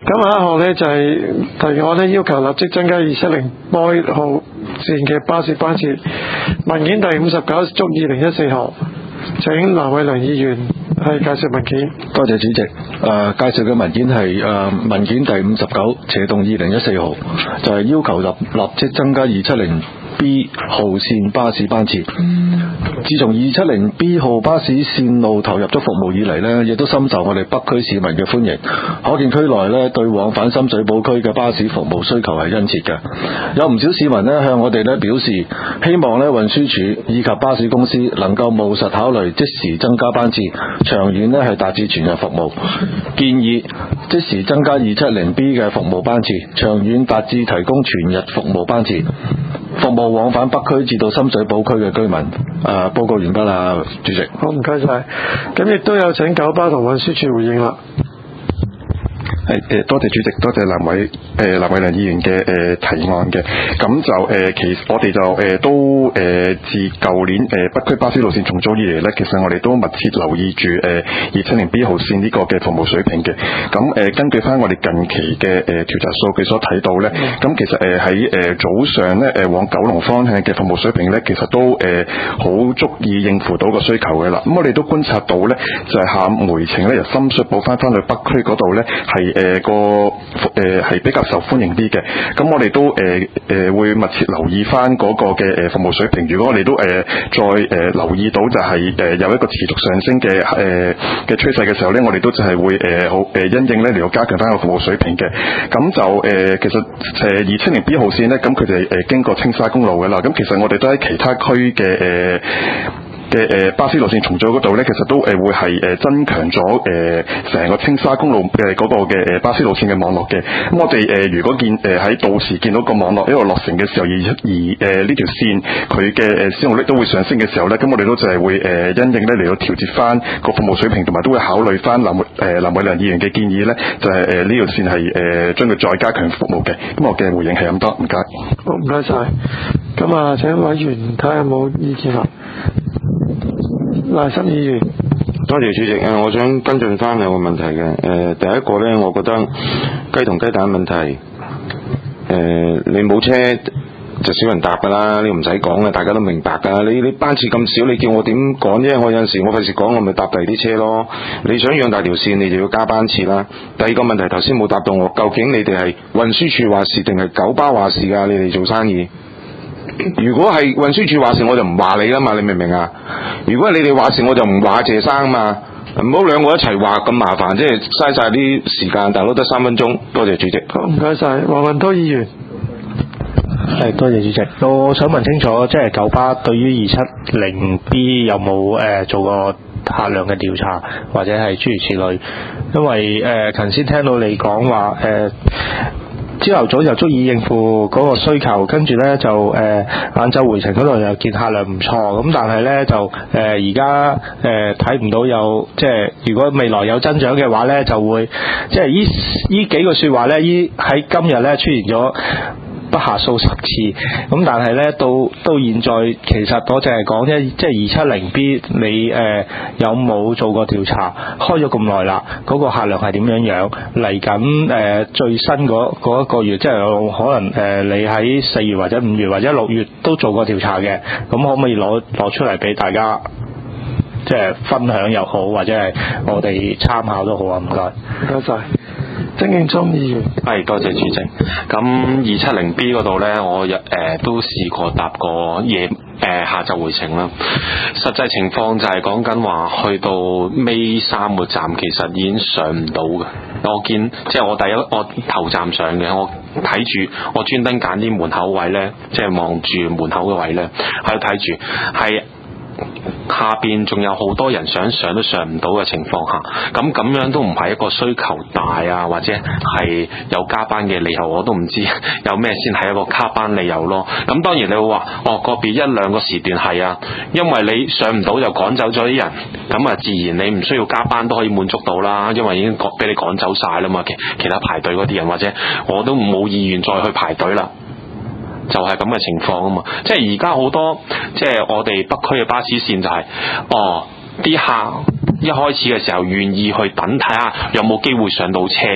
咁下一項呢，就係提案呢，要求立即增加270 B 號線嘅巴士班次。文件第59捉2014號，請藍偉良議員係介紹文件。 多謝主席。介紹嘅文件係文件第59斜動2014號，就係要求立即增加270 B 號線巴士班次。自從270 B 號巴士線路投入咗服務以嚟呢，亦都深受我哋北區市民嘅歡迎。可見區內呢，對往返深水埗區嘅巴士服務需求係殷切嘅。有唔少市民呢，向我哋呢表示，希望呢運輸署以及巴士公司能夠務實考慮即時增加班次，長遠呢係達至全日服務。建議即時增加270 B 嘅服務班次，長遠達至提供全日服務班次，服務往返北區至到深水埗區嘅居民。報告完畢啦，主席。 好，唔該晒。咁亦都有請九巴同運輸署回應啦。 多謝主席，多謝藍偉良議員嘅提案嘅。咁就其實我哋就都自舊年北區巴士路線重組以嚟呢，其實我哋都密切留意住270 B 號線呢個嘅服務水平嘅。咁根據翻我哋近期嘅調查數據所睇到呢，咁其實喺早上呢往九龍方向嘅服務水平呢，其實都好足以應付到個需求嘅啦。咁我哋都觀察到呢，就係下午回程呢，由深水埗翻去北區嗰度呢，係比較受歡迎啲嘅。咁我哋都會密切留意翻嗰個嘅服務水平。如果我哋都再留意到就係有一個持續上升嘅趨勢嘅時候呢，我哋都就係會因應呢嚟到加強翻個服務水平嘅。咁就其實270 B 號線呢，咁佢哋經過青沙公路嘅啦。咁其實我哋都喺其他區嘅巴士路線重組嗰度呢，其實都會係增強咗成個青沙公路嘅嗰個嘅巴士路線嘅網絡嘅。咁我哋如果喺到時見到個網絡一路落成嘅時候，而呢條線佢嘅使用率都會上升嘅時候呢，咁我哋都就係會因應呢嚟到調節翻個服務水平，同埋都會考慮翻藍偉良議員嘅建議呢，就係呢條線係將佢再加強服務嘅。咁我嘅回應係咁多，唔該。 好，唔該晒。咁啊，請委員睇下有冇意見啦。賴森議員， 多謝主席。我想跟進翻兩個問題嘅。第一個呢，我覺得雞同雞蛋問題，你冇車就少人搭噶啦，呢個唔使講啦，大家都明白噶。你班次咁少，你叫我點趕啫？我有陣時我費事講，我咪搭第二啲車咯。你想養大條線，你就要加班次啦。第二個問題頭先冇答到我，究竟你哋係運輸署話事定係九巴話事噶？你哋做生意？如果係運輸署話事，我就唔話你啦嘛，你明唔明啊？如果係你哋話事，我就唔話謝生嘛，唔好兩個一齊話咁麻煩，即係嘥晒啲時間，大佬得3分鐘。多謝主席。 好，唔該晒。黃運濤議員， 係多謝主席。我想問清楚，即係九巴對於270 B 有冇做過客量嘅調查，或者係諸如此類？因為頭先聽到你講話朝頭早就足以應付嗰個需求，跟住呢就晏晝回程嗰度又見客量唔錯，咁但係呢就而家睇唔到有，即係如果未來有增長嘅話呢，就會即係依幾個說話呢，喺今日呢出現咗不下數十次，咁但係呢，到現在其實我淨係講啫，即係270 B 你有冇做過調查？開咗咁耐啦，嗰個客量係點樣？嚟緊最新嗰一個月，即係可能你喺4月或者5月或者6月都做過調查嘅，咁可唔可以攞出嚟俾大家即係分享又好，或者係我哋參考都好啊？唔該， 唔該晒。曾敬聰議員， 係多謝主席。咁270 B 嗰度呢，我都試過搭過下晝回程啦。實際情況就係講緊話，去到尾3個站，其實已經上唔到嘅。我見即係我頭站上嘅，我睇住我專登揀啲門口位呢，即係望住門口嘅位呢，喺度睇住係。下邊仲有好多人想上都上唔到嘅情況下，咁樣都唔係一個需求大啊，或者係有加班嘅理由，我都唔知有咩先係一個加班理由咯。咁當然你會話個別1-2個時段係啊，因為你上唔到就趕走咗啲人，咁啊自然你唔需要加班都可以滿足到啦，因為已經俾你趕走晒啦嘛。其他排隊嗰啲人，或者我都冇意願再去排隊啦。就係咁嘅情況啊嘛，即係而家好多即係我哋北區嘅巴士線就係啲客一開始嘅時候願意去等睇下有冇機會上到車嘅，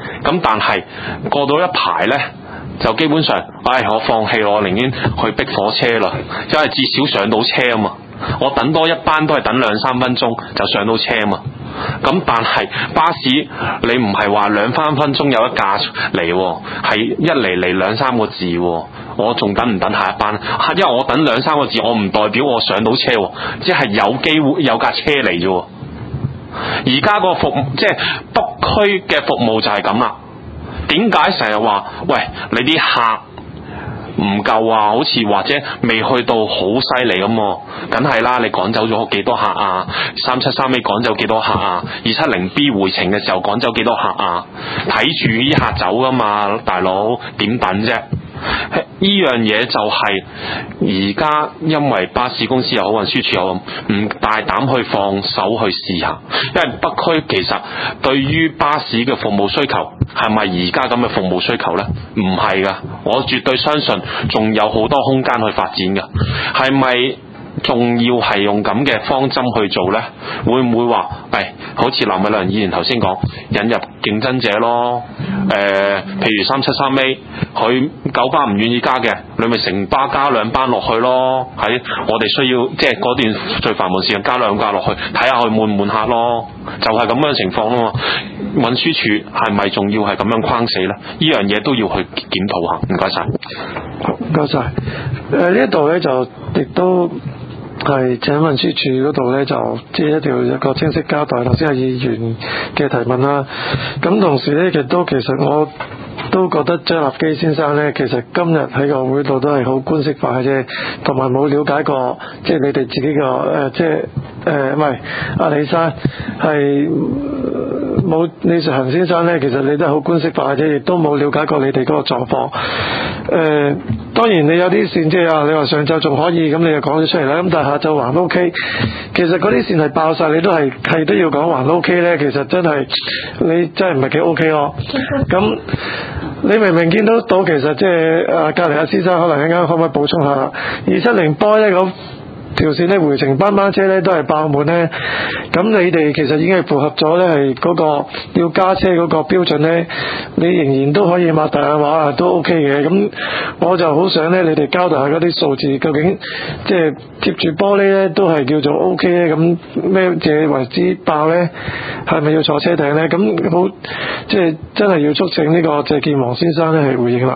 咁但係過到一排呢，就基本上，我放棄我寧願去逼火車啦，因為至少上到車啊嘛。我等多一班都係等2-3分鐘就上到車啊嘛。咁但係巴士你唔係話2-3分鐘有一架嚟，係一嚟2-3個字，我仲等唔等下一班？因為我等2-3個字，我唔代表我上到車，即係有機會有架車嚟啫。而家個服務即係北區嘅服務就係咁啦。點解成日話喂你啲客唔夠啊？好似或者未去到好犀利咁，梗係啦！你趕走咗幾多客啊？373A趕走幾多客啊？270B 回程嘅時候趕走幾多客啊？睇住啲客走噶嘛，大佬點等啫？呢樣嘢就係而家因為巴士公司又好運輸署又好唔大膽去放手去試下，因為北區其實對於巴士嘅服務需求係咪而家咁嘅服務需求呢？唔係噶，我絕對相信仲有好多空間去發展噶。係咪仲要係用咁嘅方針去做呢？會唔會話好似林偉亮議員頭先講，引入競爭者咯？譬如373A，佢9巴唔願意加嘅，你咪成巴加2班落去咯。喺我哋需要即係嗰段最繁忙時間加2架落去，睇下佢滿唔滿客咯。就係咁樣嘅情況啊嘛。運輸署係咪仲要係咁樣框死呢？呢樣嘢都要去檢討下。唔該晒。 唔該晒。呢一度呢，就亦都係請運輸署嗰度呢，就即係一個清晰交代頭先係議員嘅提問啦。咁同時呢，其實我都覺得張立基先生呢，其實今日喺個會度都係好官式化嘅啫，同埋冇了解過即係你哋自己個即係唔係阿李生係冇李瑞恒先生呢，其實你都係好官式化嘅啫，亦都冇了解過你哋嗰個狀況。當然你有啲線即係你話上晝仲可以咁，你就講咗出嚟啦。咁但係下晝還 OK， 其實嗰啲線係爆晒，你都係都要講還 OK 呢。其實真係你真係唔係幾 OK 咯。咁你明明見到其實即係隔離阿先生可能一陣可唔可以補充下270 boy 呢咁條線呢，回程班車呢都係爆滿呢。咁你哋其實已經係符合咗呢係嗰個要加車嗰個標準呢，你仍然都可以擘大眼話都 OK 嘅。咁我就好想呢，你哋交代下嗰啲數字究竟即係貼住玻璃呢都係叫做 OK 呢？咁咩嘢為之爆呢？係咪要坐車頂呢？咁好即係真係要促請呢個謝建華先生呢係回應啦。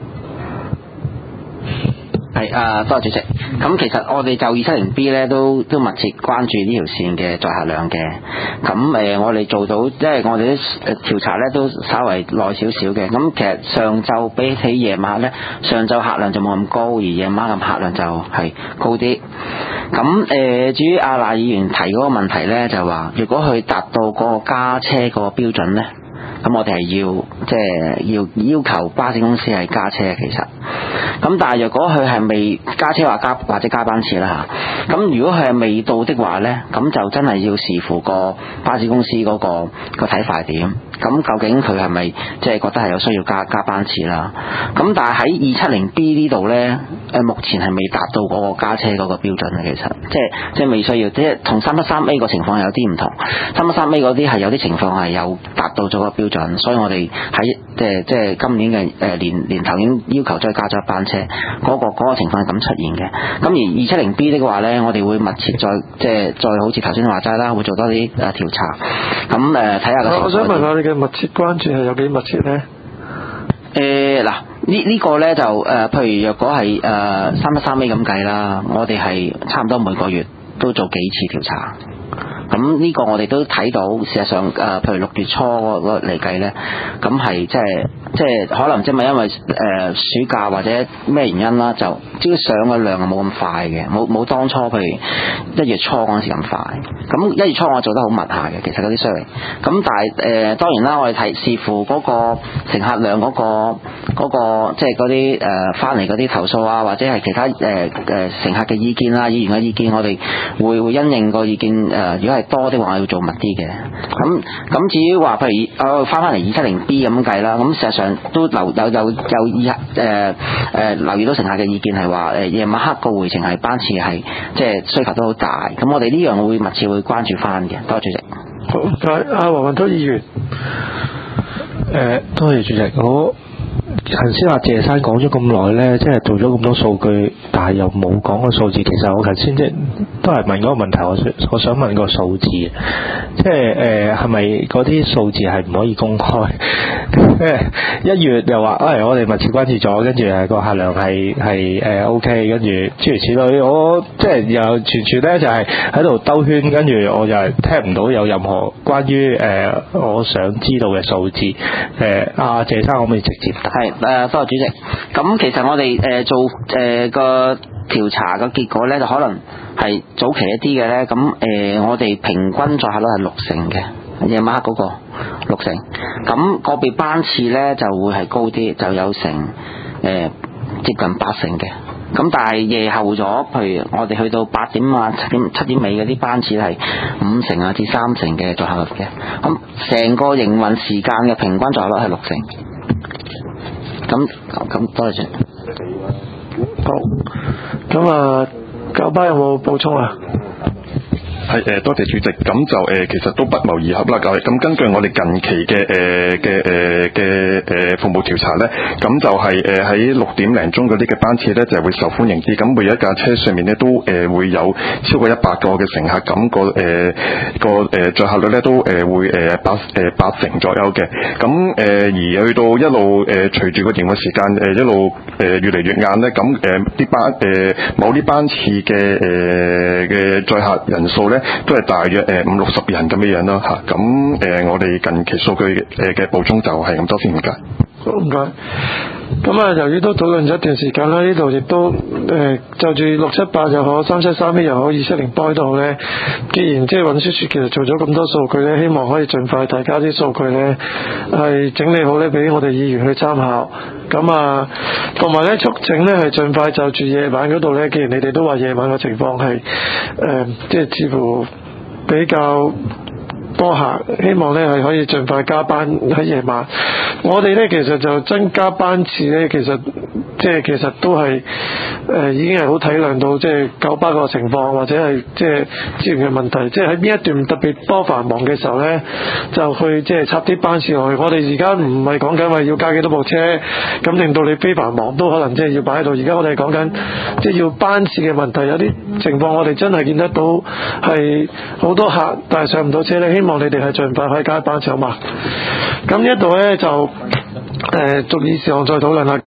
係多謝主席。咁其實我哋就270B 咧都密切關注呢條線嘅載客量嘅。咁我哋做到即係我哋啲調查咧都稍為耐少少嘅。咁其實上晝比起夜晚咧，上晝客量就冇咁高，而夜晚嘅客量就係高啲。咁至於阿賴議員提嗰個問題咧，就話如果佢達到嗰個加車嗰個標準咧，咁我哋係要求巴士公司係加車其實。咁但係若果佢係未加車或者加班次啦嚇，咁如果佢係未到的話呢，咁就真係要視乎個巴士公司嗰個睇法係點。咁究竟佢係咪即係覺得係有需要加班次啦？咁但係喺270B 呢度呢，目前係未達到嗰個加車嗰個標準嘅，其實即係未需要，即係同373A 個情況有啲唔同。373A 嗰啲係有啲情況係有達到咗個標準，所以我哋喺即係今年嘅年頭已經要求再加咗一班車，嗰個情況係咁出現嘅。咁而270B 的話呢，我哋會密切再好似頭先話齋啦，會做多啲調查，咁睇下個情況。 我想問下你嘅密切關注係有幾密切呢？ 嗱，呢個呢就譬如若果係373A 咁計啦，我哋係差唔多每個月都做幾次調查。咁呢個我哋都睇到，事實上譬如6月初嗰嚟計呢，咁係即係可能即係因為暑假或者咩原因啦，就即係上嘅量係冇咁快嘅，冇當初譬如1月初嗰陣時咁快。咁1月初我做得好密下嘅，其實嗰啲商嚟。咁但係當然啦，我哋睇視乎嗰個乘客量嗰個即係嗰啲翻嚟嗰啲投訴啊，或者係其他乘客嘅意見啦、議員嘅意見，我哋會因應個意見如果係多的話，我要做密啲嘅。咁至於話譬如翻嚟270B 咁計啦，咁事實上都留意到乘客嘅意見係話夜晚黑個回程係班次係即係需求都好大。咁我哋呢樣會密切會關注翻嘅。多謝主席。 好，阿黃雲濤議員。 多謝主席。我頭先阿謝生講咗咁耐呢，即係做咗咁多數據，但係又冇講個數字。其實我頭先即係都係問嗰個問題，我想問個數字，即係係咪嗰啲數字係唔可以公開？1月又話我哋密切關注咗，跟住個客量係OK，跟住諸如此類。我即係又傳呢就係喺度兜圈，跟住我就係聽唔到有任何關於我想知道嘅數字。阿謝生可唔可以直接答？ 係多謝主席。咁其實我哋做個調查嘅結果咧，就可能係早期一啲嘅咧。咁我哋平均載客率係60%嘅，夜晚黑嗰個60%。咁個別班次咧就會係高啲，就有成接近80%嘅。咁但係夜後咗，譬如我哋去到8點啊、7點尾嗰啲班次係50%啊至30%嘅載客率嘅。咁成個營運時間嘅平均載客率係60%。咁多謝。 好，咁九巴有冇補充啊？ 係多謝主席。咁就其實都不謀而合啦。咁根據我哋近期嘅服務調查咧，咁就係喺6點零鐘嗰啲嘅班次咧就會受歡迎啲。咁每一架車上面咧都會有超過100個嘅乘客，咁個載客率咧都會8成左右嘅。咁而去到一路隨住個營運時間一路越嚟越晏咧，咁某啲班次嘅載客人數咧都係大約50-60人咁樣啦嚇。咁我哋近期數據嘅補充就係咁多先，唔該。 好，唔該。咁由於都討論咗一段時間啦，呢度亦都就住678又好，373A又好，270波都好咧。既然即係運輸署其實做咗咁多數據咧，希望可以盡快提交啲數據咧，係整理好咧，俾我哋議員去參考。咁同埋咧促請咧係盡快就住夜晚嗰度咧，既然你哋都話夜晚嘅情況係即係似乎比較多客，希望咧係可以盡快加班喺夜晚。我哋咧其實就增加班次咧，其實都係已經係好體諒到即係九巴個情況，或者係即係資源嘅問題。即係喺邊一段特別多繁忙嘅時候咧，就去即係插啲班次落去。我哋而家唔係講緊話要加幾多部車，咁令到你非繁忙都可能即係要擺喺度。而家我哋講緊即係要班次嘅問題，有啲情況我哋真係見得到係好多客，但係上唔到車咧。希望你哋係盡快可以加班次好嘛？咁呢一度咧就逐議事項再討論啦。